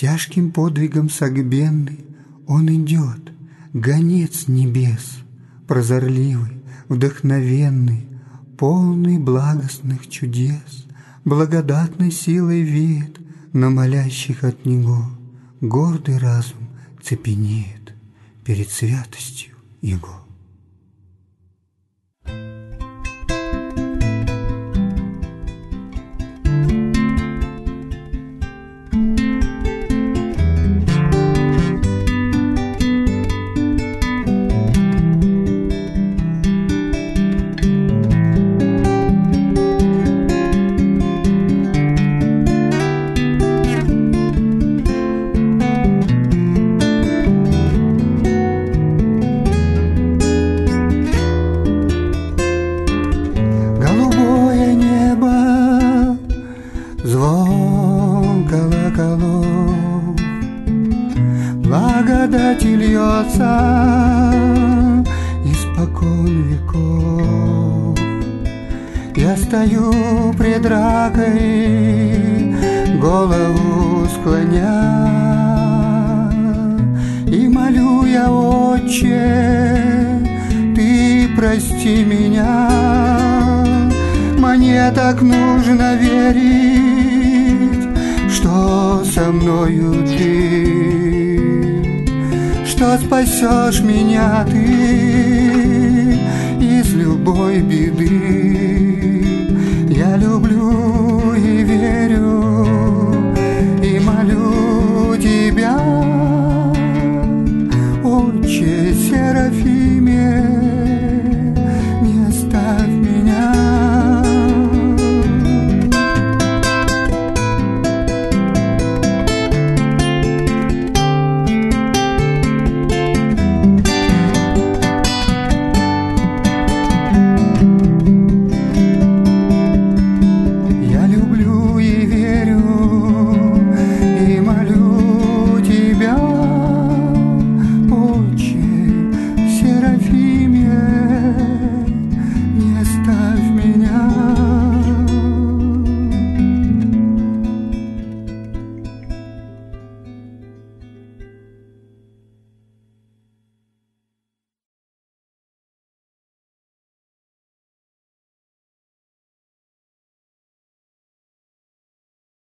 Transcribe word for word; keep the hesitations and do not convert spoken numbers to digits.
Тяжким подвигом согбенный он идет, гонец небес, прозорливый, вдохновенный, полный благостных чудес, благодатной силой веет на молящих от него. Гордый разум цепенеет перед святостью его. Благодати льется испокон веков. Я стою пред ракой, голову склоня, и молю я, Отче, Ты прости меня. Мне так нужно верить, что со мною Ты, что спасешь меня Ты из любой беды.